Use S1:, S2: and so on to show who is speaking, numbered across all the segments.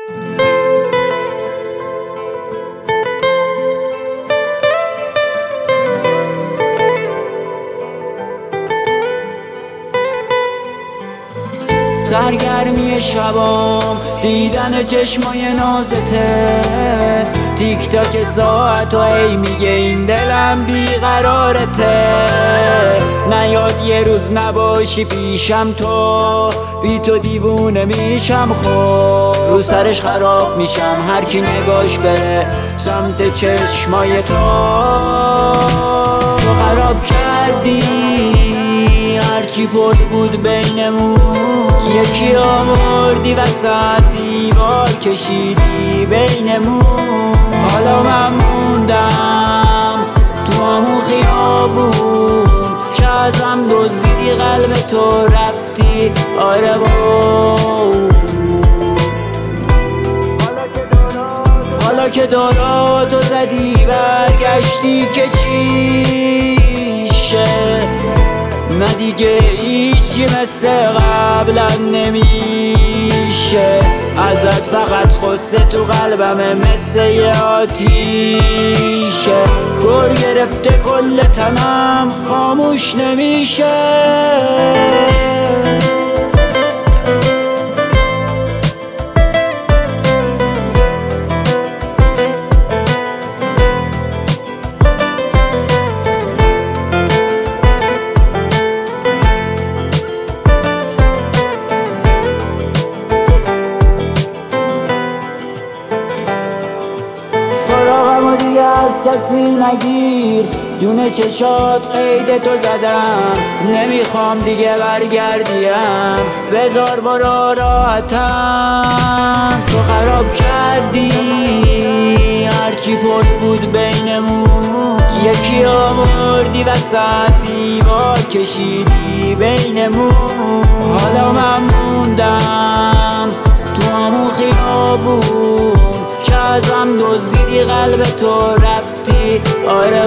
S1: سرگرمی شبام دیدن چشمای نازته، تیک تاک ساعت و ای میگه این دلم بیقرارته. نیاد یه روز نباشی پیشم تو، بی تو دیوونه میشم، خب رو سرش خراب میشم هر کی نگاش بره سمت چشمای تو. تو خراب کردی هرچی پر بود بینمون، یکی آوردی وسط دیوار کشیدی بینمون. حالا من موندم تو همون خیابون که ازم دزدیدی قلب تو رفتی. آره حالا که داراتو زدی برگشتی که چیشه، نه دیگه هیچی مثل قبلا نمیشه. ازت فقط خسته تو قلبمه مثل یه آتیشه، گر گرفته کل تنم خاموش نمیشه. از کسی نگیر، جون چشات قید تو زدم، نمیخوام دیگه برگردیم، بذار برا راحتم. تو خراب کردی هرچی پر بود بینمون، یکی آوردی وسط دیوار کشیدی بینمون. حالا من موندم تو همون خیابون که ازم دزدیدی قلب تو رفتی. آره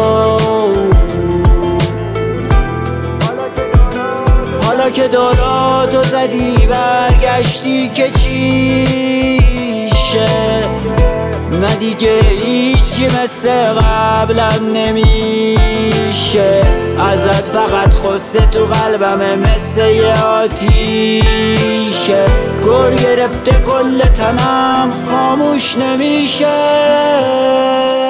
S1: حالا که داراتو زدی برگشتی که چیشه، نه دیگه هیچی مثل قبلا نمیشه. ازت فقط خسته تو قلبمه مثل یه آتیشه، گر گرفته کل تنم خاموش نمیشه.